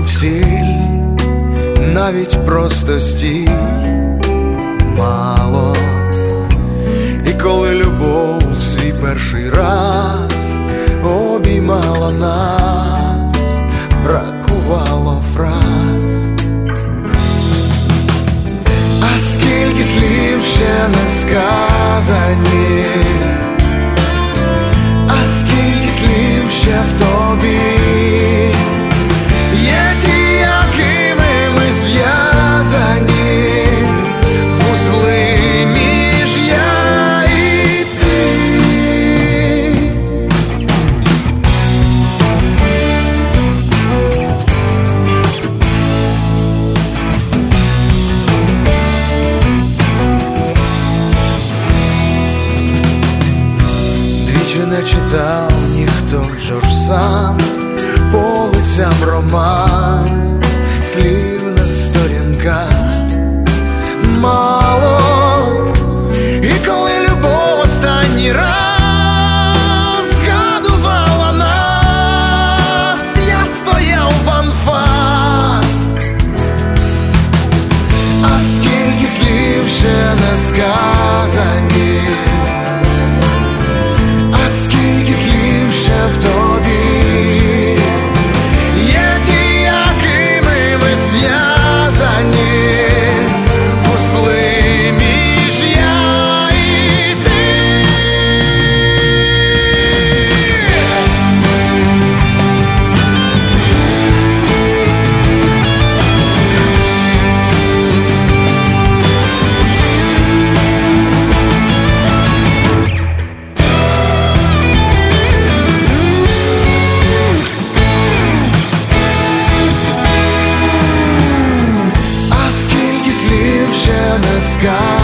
сіль, навіть просто стій мало. І коли любов свій перший раз обіймала нас, бракувало фраз. А скільки слів ще не сказані, а скільки слів ще в тобі. Є ті, якими ми зв'язані, вузли між я і ти. Двічі не читав ніхто Жорж Санд, по лицям роман, слів на сторінках мало. І коли любов останній раз згадувала нас, я стояв в анфас. А скільки слів ще не сказані, а скільки слів ще в тобі. Є ті, якими ми зв'язані, вузли між я і ти. А скільки слів ще не сказані,